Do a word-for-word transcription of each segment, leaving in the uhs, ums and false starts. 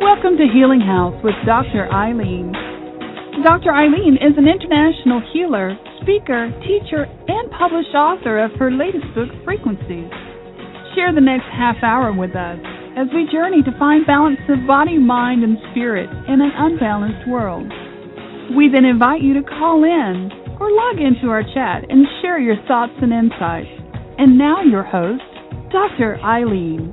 Welcome to Healing House with Doctor Ayleen. Doctor Ayleen is an international healer, speaker, teacher, and published author of her latest book, Frequencies. Share the next half hour with us as we journey to find balance of body, mind, and spirit in an unbalanced world. We then invite you to call in or log into our chat and share your thoughts and insights. And now your host, Doctor Ayleen.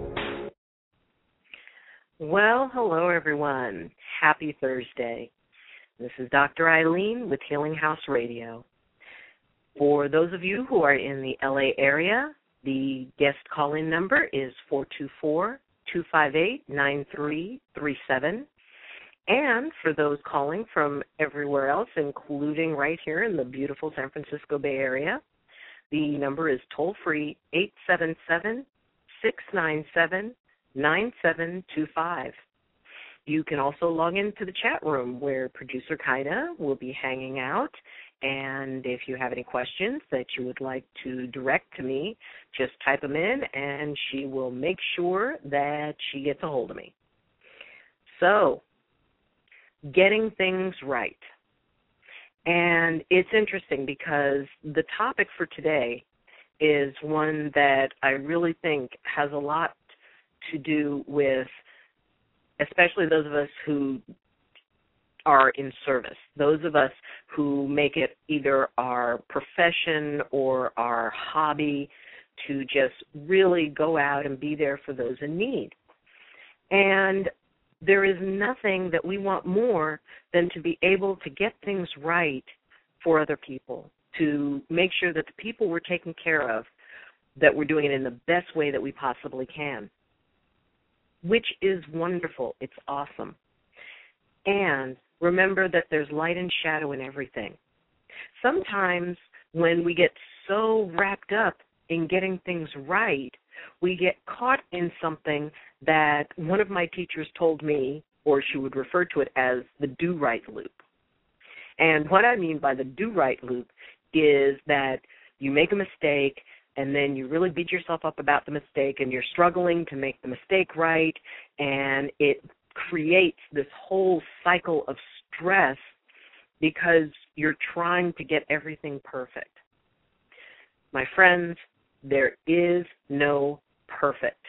Well, hello everyone. Happy Thursday. This is Doctor Ayleen with Healing House Radio. For those of you who are in the L A area, the guest call-in number is four two four, two five eight, nine three three seven. And for those calling from everywhere else, including right here in the beautiful San Francisco Bay Area, the number is toll-free eight seven seven, six nine seven, nine seven two five. You can also log into the chat room where producer Kaida will be hanging out, and if you have any questions that you would like to direct to me, just type them in and she will make sure that she gets a hold of me. So, getting things right. And it's interesting because the topic for today is one that I really think has a lot to do with, especially those of us who are in service, those of us who make it either our profession or our hobby to just really go out and be there for those in need. And there is nothing that we want more than to be able to get things right for other people, to make sure that the people we're taking care of, that we're doing it in the best way that we possibly can, which is wonderful. It's awesome. And remember that there's light and shadow in everything. Sometimes when we get so wrapped up in getting things right, we get caught in something that one of my teachers told me, or she would refer to it as the do-right loop. And what I mean by the do-right loop is that you make a mistake, and then you really beat yourself up about the mistake, and you're struggling to make the mistake right, and it creates this whole cycle of stress because you're trying to get everything perfect. My friends, there is no perfect.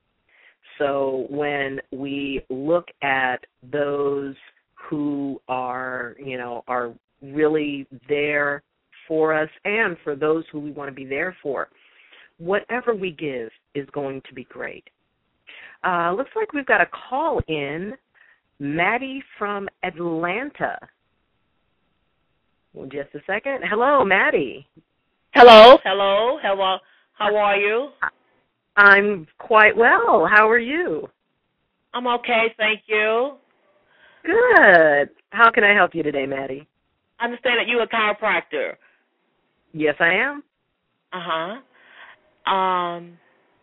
So when we look at those who are, you know, are really there for us and for those who we want to be there for, whatever we give is going to be great. Uh, looks like we've got a call in, Maddie from Atlanta. Well, just a second. Hello, Maddie. Hello, hello, hello. How are you? I'm quite well. How are you? I'm okay, thank you. Good. How can I help you today, Maddie? I understand that you're a chiropractor. Yes, I am. Uh-huh. Um,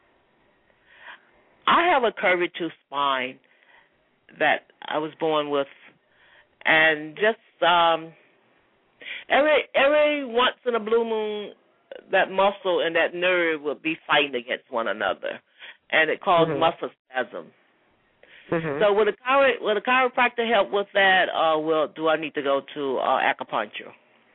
I have a curved tooth spine that I was born with, and just um, every every once in a blue moon, that muscle and that nerve will be fighting against one another, and it causes mm-hmm. muscle spasm. Mm-hmm. So will a, chiro- will a chiropractor help with that, or will, do I need to go to uh, acupuncture?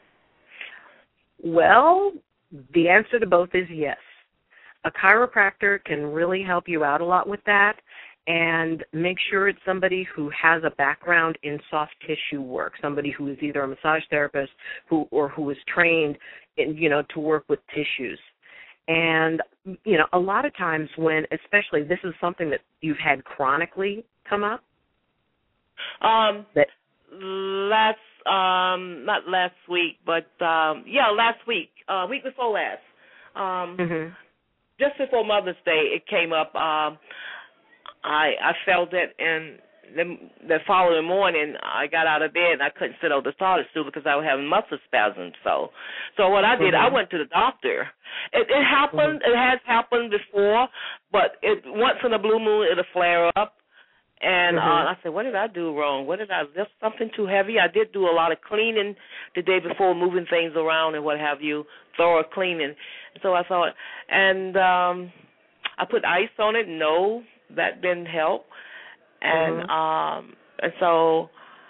Well, the answer to both is yes. A chiropractor can really help you out a lot with that, and make sure it's somebody who has a background in soft tissue work, somebody who is either a massage therapist who or who is trained in, you know, to work with tissues. And, you know, a lot of times when, especially this is something that you've had chronically come up. Um, that, last, um, not last week, but, um, yeah, last week, uh, week before last. Um, mm-hmm. Just before Mother's Day, it came up. Um, I I felt it, and the, the following morning, I got out of bed, and I couldn't sit on the toilet stool because I was having muscle spasms. So, so what I did, mm-hmm. I went to the doctor. It, it happened. Mm-hmm. It has happened before, but it once in a blue moon, it'll flare up. And mm-hmm. uh, I said, what did I do wrong? What did I, just something too heavy? I did do a lot of cleaning the day before, moving things around and what have you, thorough cleaning. So I thought, and um, I put ice on it. No, that didn't help. and Mhm. um, and so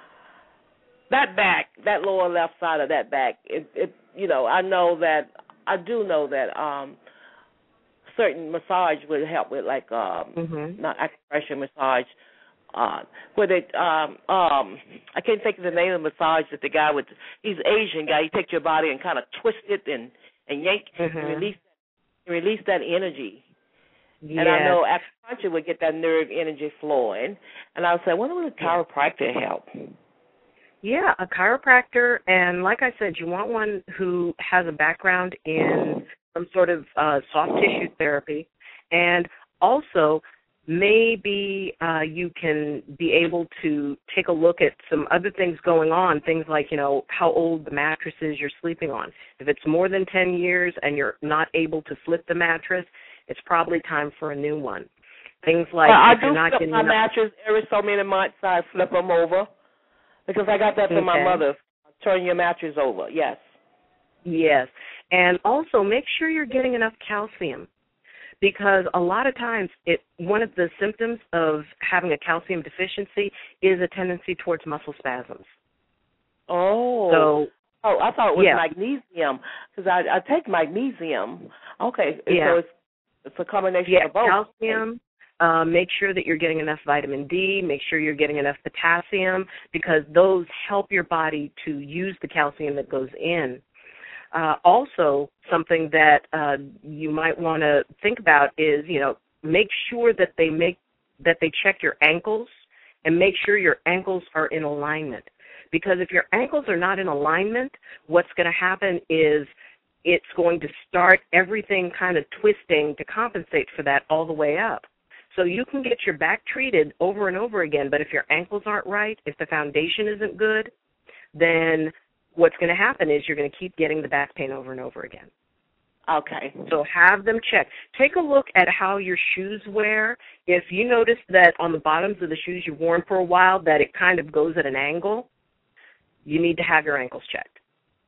that back, that lower left side of that back, it, it, you know, I know that I do know that um, certain massage would help with like um, Mhm. not acupressure massage. Uh, where they, um, um, I can't think of the name of the massage that the guy with, he's an Asian guy. He takes your body and kind of twist it and and yank and Mhm. release release that energy. And I Yes. know acupuncture would get that nerve energy flowing. And I would say, I wonder would a chiropractor help? Yeah, a chiropractor, and like I said, you want one who has a background in some sort of uh, soft tissue therapy, and also maybe uh, you can be able to take a look at some other things going on, things like, you know, how old the mattress is you're sleeping on. If it's more than ten years and you're not able to flip the mattress, it's probably time for a new one. Things like well, I if do you're not flip getting my enough. mattress every so many months. I flip them over because I got that from my Okay. mother. Turn your mattress over. Yes. Yes. And also make sure you're getting enough calcium, because a lot of times it one of the symptoms of having a calcium deficiency is a tendency towards muscle spasms. Oh. So, oh, I thought it was yeah. magnesium because I, I take magnesium. Okay. Yeah. So it's it's a combination Yeah, of both. calcium. Uh, make sure that you're getting enough vitamin D. Make sure you're getting enough potassium, because those help your body to use the calcium that goes in. Uh, also, something that uh, you might want to think about is, you know, make sure that they make that they check your ankles and make sure your ankles are in alignment. Because if your ankles are not in alignment, what's going to happen is it's going to start everything kind of twisting to compensate for that all the way up. So you can get your back treated over and over again, but if your ankles aren't right, if the foundation isn't good, then what's going to happen is you're going to keep getting the back pain over and over again. Okay. So have them checked. Take a look at how your shoes wear. If you notice that on the bottoms of the shoes you've worn for a while that it kind of goes at an angle, you need to have your ankles checked.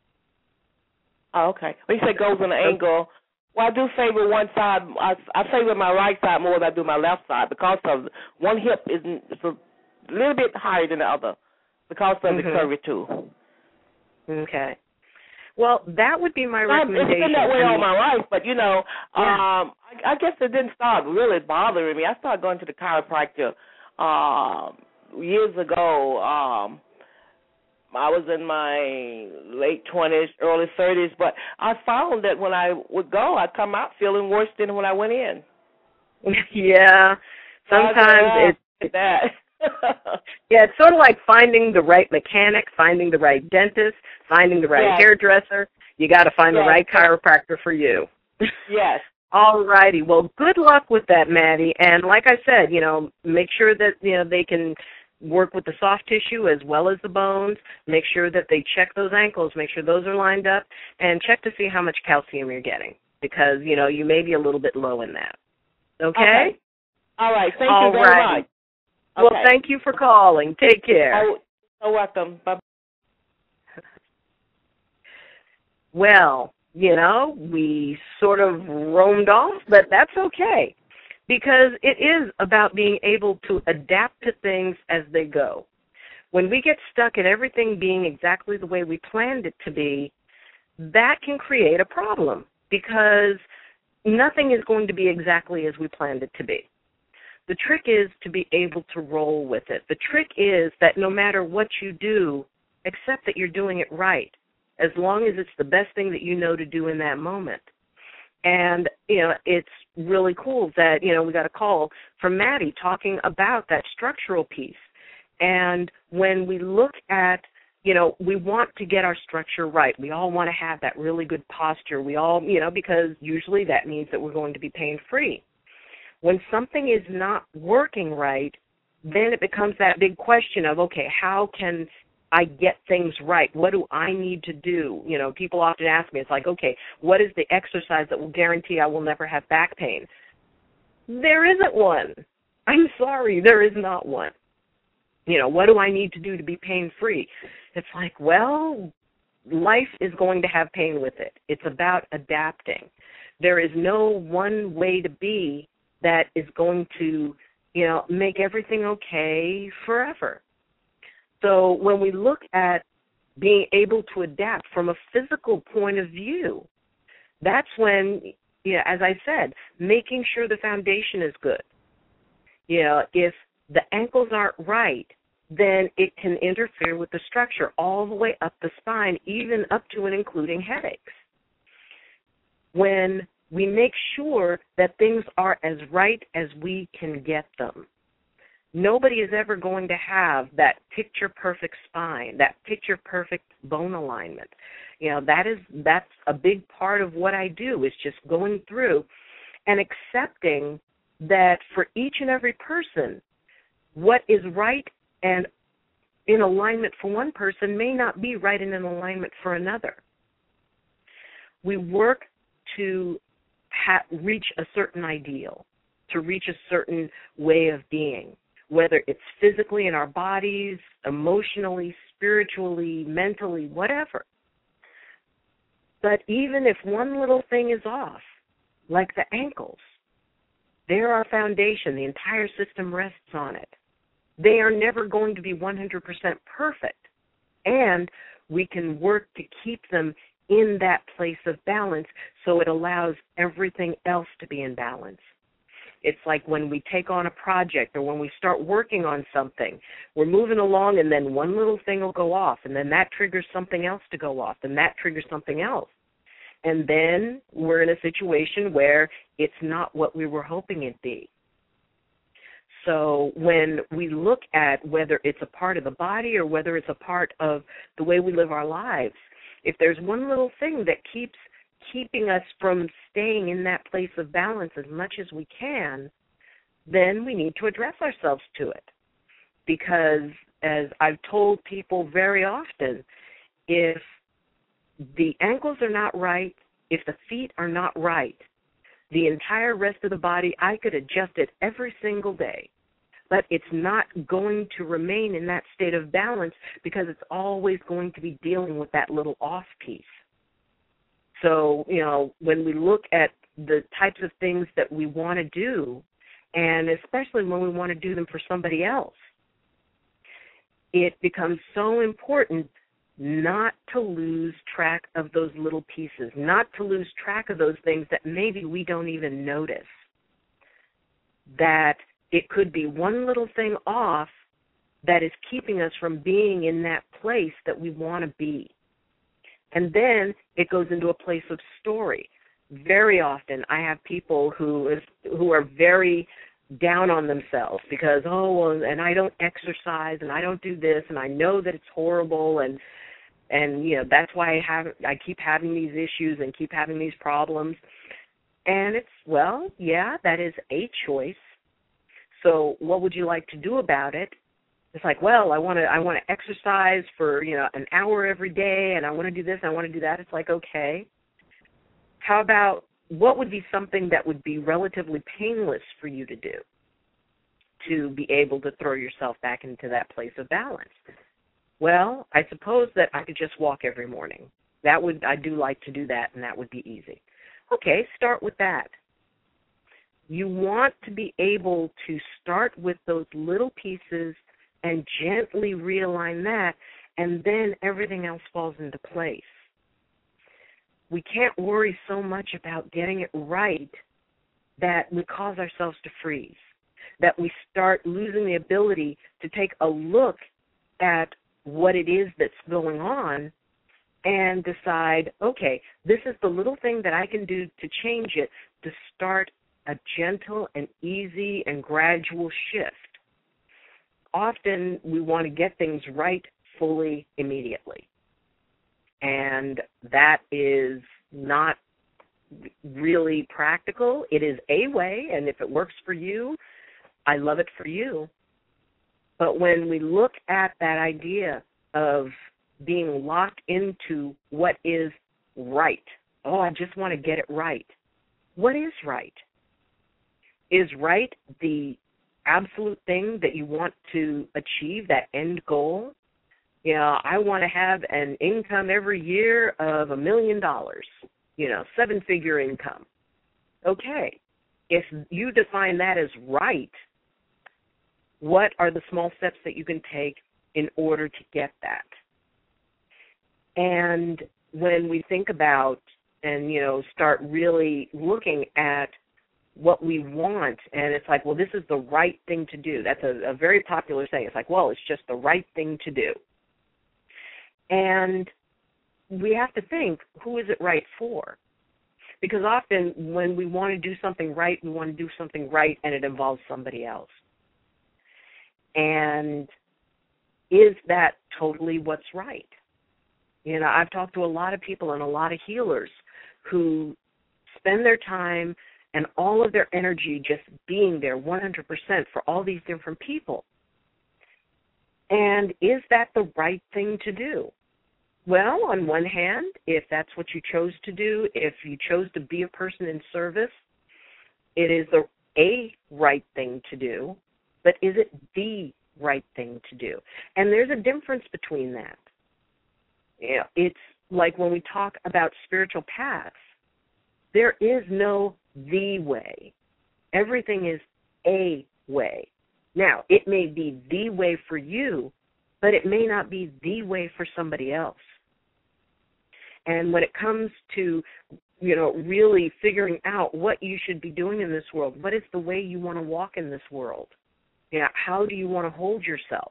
Oh, okay. When you say goes on an angle, well, I do favor one side. I, I favor my right side more than I do my left side because of one hip is a little bit higher than the other because of Mm-hmm. the curvature. Okay. Well, that would be my Um, recommendation. it's been that way I all mean, my life, but, you know, yeah. um, I, I guess it didn't start really bothering me. I started going to the chiropractor uh, years ago. Um, I was in my late twenties, early thirties, but I found that when I would go, I'd come out feeling worse than when I went in. Yeah. Sometimes it's that. yeah, it's sort of like finding the right mechanic, finding the right dentist, finding the right yes. hairdresser. You got to find yes. the right chiropractor for you. Yes. All righty. Well, good luck with that, Maddie. And like I said, you know, make sure that, you know, they can work with the soft tissue as well as the bones. Make sure that they check those ankles, make sure those are lined up, and check to see how much calcium you're getting, because, you know, you may be a little bit low in that. Okay? Okay. All right. Thank All you very righty. much. Well, Okay. thank you for calling. Take care. Oh, you're welcome. Bye. Well, you know, we sort of roamed off, but that's okay, because it is about being able to adapt to things as they go. When we get stuck at everything being exactly the way we planned it to be, that can create a problem, because nothing is going to be exactly as we planned it to be. The trick is to be able to roll with it. The trick is that no matter what you do, accept that you're doing it right, as long as it's the best thing that you know to do in that moment. And, you know, it's really cool that, you know, we got a call from Maddie talking about that structural piece. And when we look at, you know, we want to get our structure right. We all want to have that really good posture. We all, you know, because usually that means that we're going to be pain-free. When something is not working right, then it becomes that big question of, okay, how can I get things right? What do I need to do? You know, people often ask me, it's like, okay, what is the exercise that will guarantee I will never have back pain? There isn't one. I'm sorry, there is not one. You know, what do I need to do to be pain-free? It's like, well, life is going to have pain with it. It's about adapting. There is no one way to be that is going to you know, make everything okay forever. So when we look at being able to adapt from a physical point of view, that's when, you know, as I said, making sure the foundation is good. You know, if the ankles aren't right, then it can interfere with the structure all the way up the spine, even up to and including headaches. When we make sure that things are as right as we can get them, nobody is ever going to have that picture-perfect spine, that picture-perfect bone alignment. You know, that is, that's a big part of what I do, is just going through and accepting that for each and every person, what is right and in alignment for one person may not be right and in alignment for another. We work to ha- reach a certain ideal, to reach a certain way of being, whether it's physically in our bodies, emotionally, spiritually, mentally, whatever. But even if one little thing is off, like the ankles, they're our foundation. The entire system rests on it. They are never going to be one hundred percent perfect, and we can work to keep them in that place of balance so it allows everything else to be in balance. It's like when we take on a project or when we start working on something, we're moving along and then one little thing will go off, and then that triggers something else to go off, and that triggers something else. And then we're in a situation where it's not what we were hoping it'd be. So when we look at whether it's a part of the body or whether it's a part of the way we live our lives, if there's one little thing that keeps keeping us from staying in that place of balance as much as we can, then we need to address ourselves to it. Because as I've told people very often, if the ankles are not right, if the feet are not right, the entire rest of the body, I could adjust it every single day. But it's not going to remain in that state of balance because it's always going to be dealing with that little off piece. So, you know, when we look at the types of things that we want to do, and especially when we want to do them for somebody else, it becomes so important not to lose track of those little pieces, not to lose track of those things that maybe we don't even notice. That it could be one little thing off that is keeping us from being in that place that we want to be. And then it goes into a place of story. Very often I have people who is who are very down on themselves because, oh, well, and I don't exercise and I don't do this and I know that it's horrible and and you know that's why I have I keep having these issues and keep having these problems. And it's, well, yeah, that is a choice. So what would you like to do about it? It's like, well, I want to I want to exercise for, you know, an hour every day, and I want to do this, and I want to do that. It's like, okay. How about what would be something that would be relatively painless for you to do to be able to throw yourself back into that place of balance? Well, I suppose that I could just walk every morning. That would I do like to do that, and that would be easy. Okay, start with that. You want to be able to start with those little pieces and gently realign that, and then everything else falls into place. We can't worry so much about getting it right that we cause ourselves to freeze, that we start losing the ability to take a look at what it is that's going on and decide, okay, this is the little thing that I can do to change it, to start a gentle and easy and gradual shift. Often we want to get things right fully immediately. And that is not really practical. It is a way, and if it works for you, I love it for you. But when we look at that idea of being locked into what is right, oh, I just want to get it right. What is right? Is right the absolute thing that you want to achieve, that end goal? You know, I want to have an income every year of a million dollars, you know, seven-figure income. Okay, if you define that as right, What are the small steps that you can take in order to get that? And when we think about and, you know, start really looking at what we want, and it's like, well, this is the right thing to do. That's a, a very popular saying. It's like, well, it's just the right thing to do. And we have to think, who is it right for? Because often when we want to do something right, we want to do something right, and it involves somebody else. And is that totally what's right? You know, I've talked to a lot of people and a lot of healers who spend their time and all of their energy just being there one hundred percent for all these different people. And is that the right thing to do? Well, on one hand, if that's what you chose to do, if you chose to be a person in service, it is the a right thing to do, but is it the right thing to do? And there's a difference between that. You know, it's like when we talk about spiritual paths, there is no the way. Everything is a way. Now, it may be the way for you, but it may not be the way for somebody else. And when it comes to, you know, really figuring out what you should be doing in this world, what is the way you want to walk in this world? You know, how do you want to hold yourself?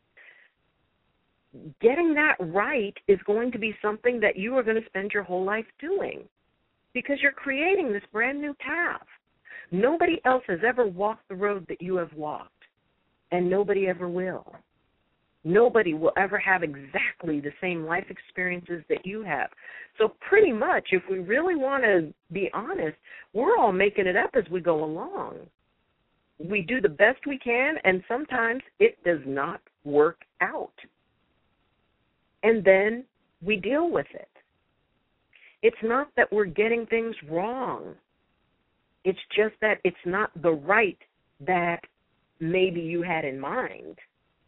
Getting that right is going to be something that you are going to spend your whole life doing because you're creating this brand new path. Nobody else has ever walked the road that you have walked, and nobody ever will. Nobody will ever have exactly the same life experiences that you have. So pretty much, if we really want to be honest, we're all making it up as we go along. We do the best we can, and sometimes it does not work out. And then we deal with it. It's not that we're getting things wrong. It's just that it's not the right that maybe you had in mind.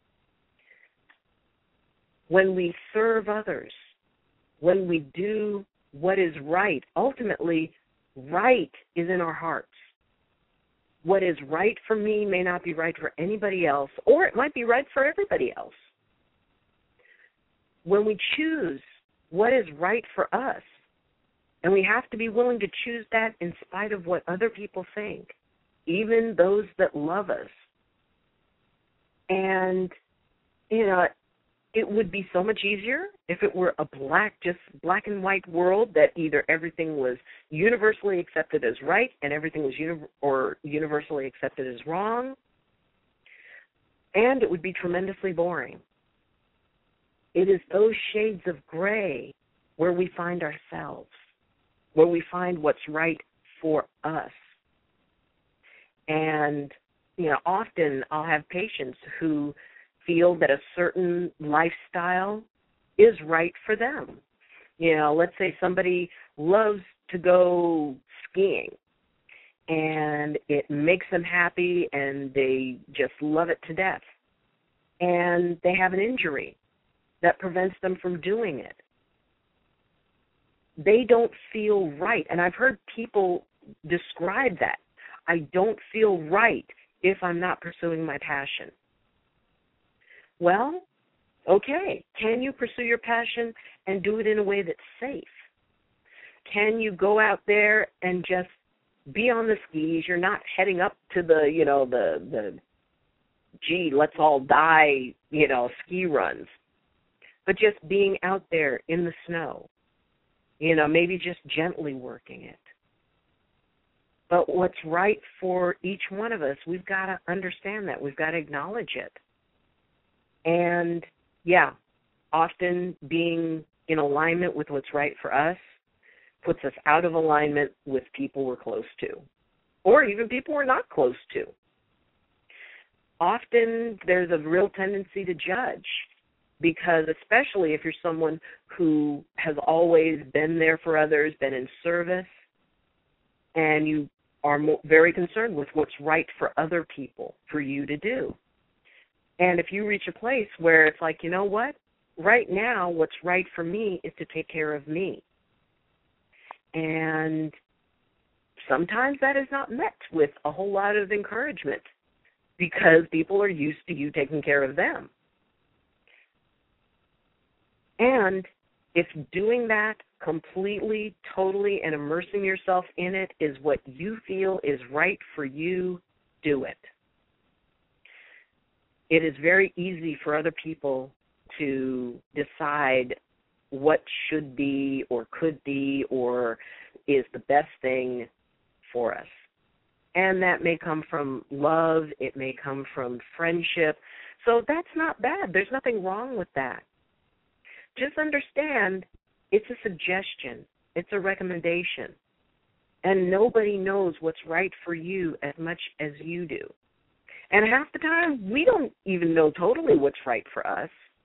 When we serve others, when we do what is right, ultimately, right is in our hearts. What is right for me may not be right for anybody else, or it might be right for everybody else. When we choose what is right for us, and we have to be willing to choose that in spite of what other people think, even those that love us. And, you know, it would be so much easier if it were a black, just black and white world that either everything was universally accepted as right and everything was uni- or universally accepted as wrong. And it would be tremendously boring. It is those shades of gray where we find ourselves, where we find what's right for us. And, you know, often I'll have patients who feel that a certain lifestyle is right for them. You know, let's say somebody loves to go skiing and it makes them happy and they just love it to death. And they have an injury that prevents them from doing it. They don't feel right. And I've heard people describe that. I don't feel right if I'm not pursuing my passion. Well, okay, can you pursue your passion and do it in a way that's safe? Can you go out there and just be on the skis? You're not heading up to the, you know, the, the gee, let's all die, you know, ski runs. But just being out there in the snow, you know, maybe just gently working it. But what's right for each one of us, we've got to understand that. We've got to acknowledge it. And, yeah, often being in alignment with what's right for us puts us out of alignment with people we're close to, or even people we're not close to. Often there's a real tendency to judge, because especially if you're someone who has always been there for others, been in service, and you are mo- very concerned with what's right for other people for you to do. And if you reach a place where it's like, you know what, right now what's right for me is to take care of me. And sometimes that is not met with a whole lot of encouragement, because people are used to you taking care of them. And if doing that completely, totally, and immersing yourself in it is what you feel is right for you, do it. It is very easy for other people to decide what should be or could be or is the best thing for us. And that may come from love. It may come from friendship. So that's not bad. There's nothing wrong with that. Just understand it's a suggestion. It's a recommendation. And nobody knows what's right for you as much as you do. And half the time, we don't even know totally what's right for us.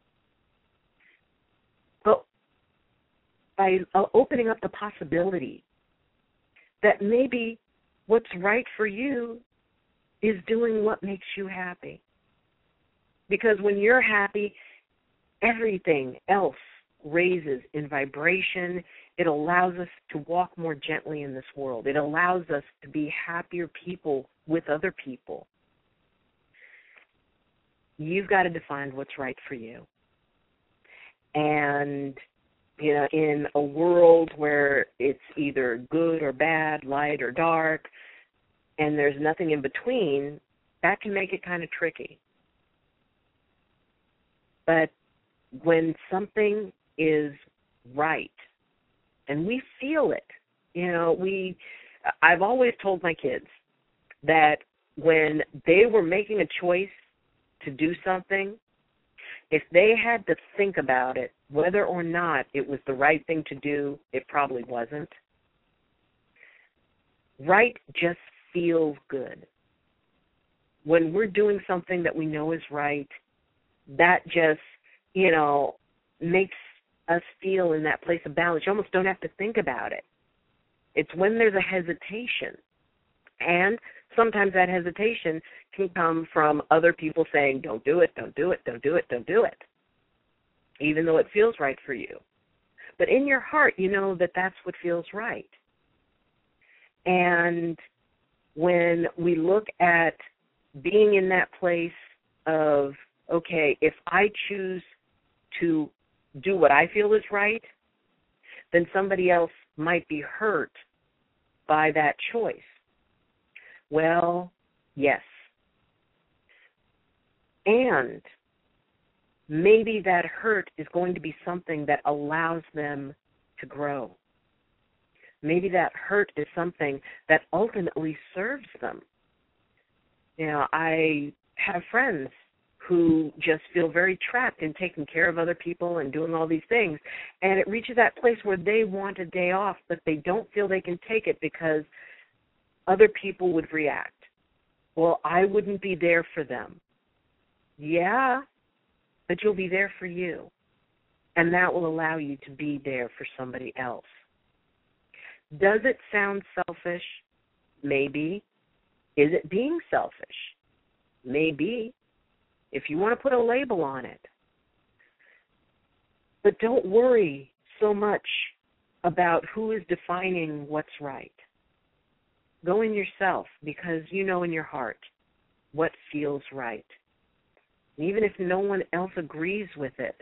But by opening up the possibility that maybe what's right for you is doing what makes you happy. Because when you're happy, everything else raises in vibration. It allows us to walk more gently in this world. It allows us to be happier people with other people. You've got to define what's right for you. And, you know, in a world where it's either good or bad, light or dark, and there's nothing in between, that can make it kind of tricky. But when something is right, and we feel it, you know, we, I've always told my kids that when they were making a choice to do something, if they had to think about it, whether or not it was the right thing to do, it probably wasn't. Right just feels good. When we're doing something that we know is right, that just, you know, makes us feel in that place of balance. You almost don't have to think about it. It's when there's a hesitation. And sometimes that hesitation can come from other people saying, don't do it, don't do it, don't do it, don't do it, even though it feels right for you. But in your heart, you know that that's what feels right. And when we look at being in that place of, okay, if I choose to do what I feel is right, then somebody else might be hurt by that choice. Well, yes. And maybe that hurt is going to be something that allows them to grow. Maybe that hurt is something that ultimately serves them. You know, I have friends who just feel very trapped in taking care of other people and doing all these things, and it reaches that place where they want a day off, but they don't feel they can take it because other people would react. Well, I wouldn't be there for them. Yeah, but you'll be there for you, and that will allow you to be there for somebody else. Does it sound selfish? Maybe. Is it being selfish? Maybe, if you want to put a label on it. But don't worry so much about who is defining what's right. Go in yourself, because you know in your heart what feels right. And even if no one else agrees with it,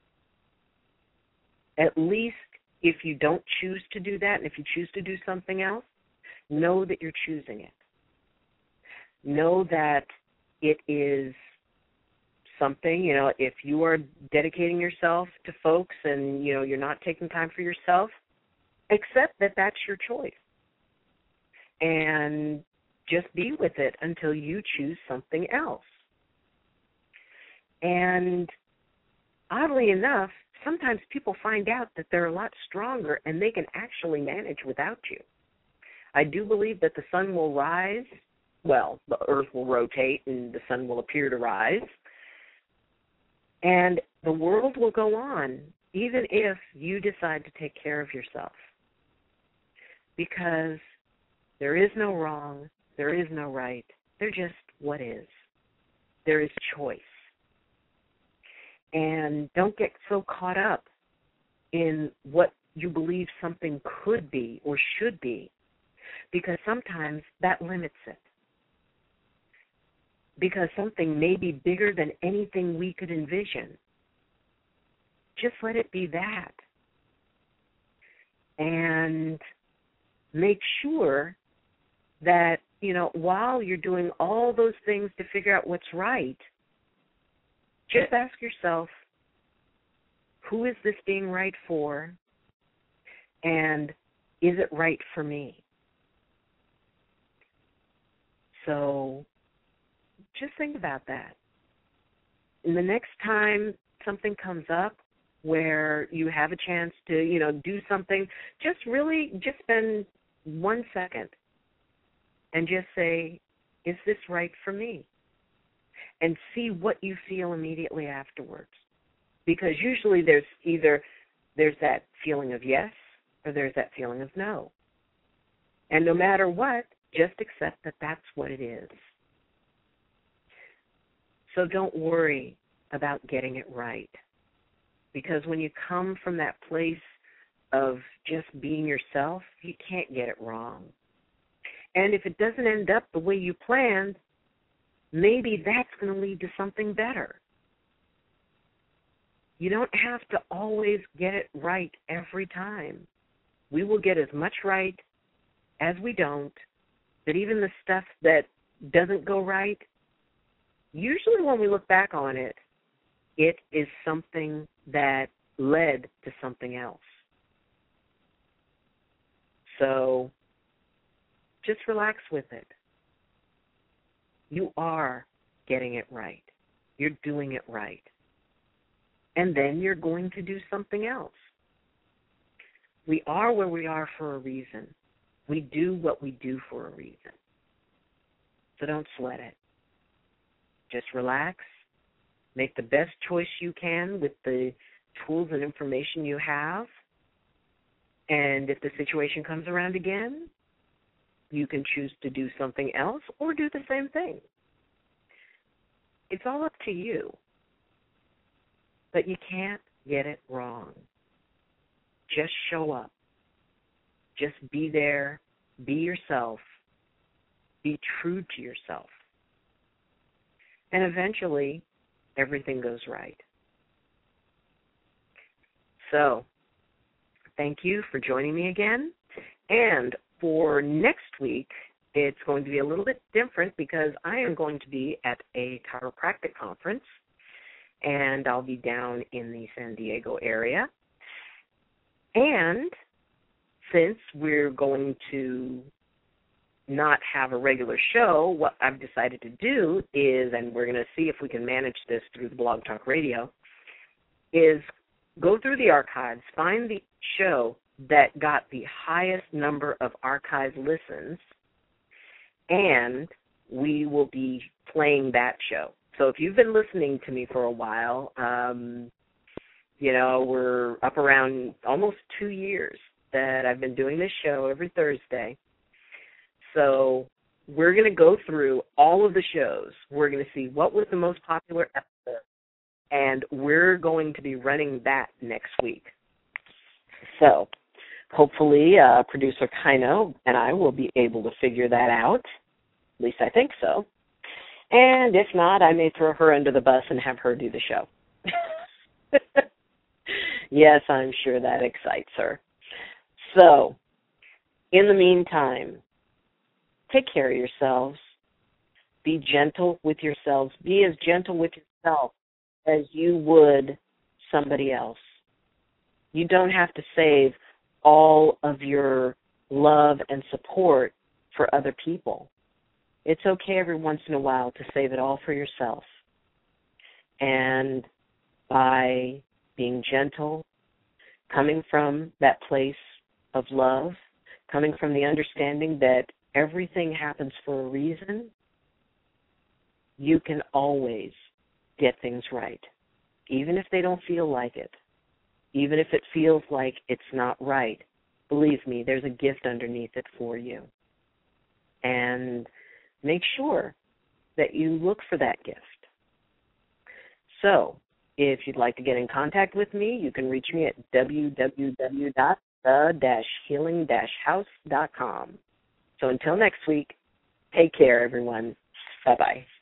at least if you don't choose to do that, and if you choose to do something else, know that you're choosing it. Know that it is something, you know, if you are dedicating yourself to folks and, you know, you're not taking time for yourself, accept that that's your choice. And just be with it until you choose something else. And oddly enough, sometimes people find out that they're a lot stronger and they can actually manage without you. I do believe that the sun will rise. Well, the earth will rotate and the sun will appear to rise. And the world will go on, even if you decide to take care of yourself. Because there is no wrong, there is no right, there's just what is. There is choice. And don't get so caught up in what you believe something could be or should be, because sometimes that limits it. because something may be bigger than anything we could envision. Just let it be that. And make sure that, you know, while you're doing all those things to figure out what's right, just ask yourself, who is this being right for? And is it right for me? So just think about that. And the next time something comes up where you have a chance to, you know, do something, just really just spend one second and just say, is this right for me? And see what you feel immediately afterwards. Because usually there's either there's that feeling of yes or there's that feeling of no. And no matter what, just accept that that's what it is. So don't worry about getting it right. Because when you come from that place of just being yourself, you can't get it wrong. And if it doesn't end up the way you planned, maybe that's going to lead to something better. You don't have to always get it right every time. We will get as much right as we don't, but even the stuff that doesn't go right, usually when we look back on it, it is something that led to something else. So just relax with it. You are getting it right. You're doing it right. And then you're going to do something else. We are where we are for a reason. We do what we do for a reason. So don't sweat it. Just relax. Make the best choice you can with the tools and information you have. And if the situation comes around again, you can choose to do something else or do the same thing. It's all up to you. But you can't get it wrong. Just show up. Just be there. Be yourself. Be true to yourself. And eventually, everything goes right. So, thank you for joining me again. And for next week, it's going to be a little bit different because I am going to be at a chiropractic conference, and I'll be down in the San Diego area. And since we're going to not have a regular show, what I've decided to do is, and we're going to see if we can manage this through the Blog Talk Radio, is go through the archives, find the show that got the highest number of archive listens, and we will be playing that show. So if you've been listening to me for a while, um, you know, we're up around almost two years that I've been doing this show every Thursday. So we're going to go through all of the shows. We're going to see what was the most popular episode, and we're going to be running that next week. So hopefully uh, producer Kaino and I will be able to figure that out. At least I think so. And if not, I may throw her under the bus and have her do the show. Yes, I'm sure that excites her. So, in the meantime, take care of yourselves. Be gentle with yourselves. Be as gentle with yourself as you would somebody else. You don't have to save all of your love and support for other people. It's okay every once in a while to save it all for yourself. And by being gentle, coming from that place of love, coming from the understanding that everything happens for a reason, you can always get things right, even if they don't feel like it, even if it feels like it's not right. Believe me, there's a gift underneath it for you. And make sure that you look for that gift. So, if you'd like to get in contact with me, you can reach me at w w w dot the dash healing dash house dot com. So until next week, take care, everyone. Bye-bye.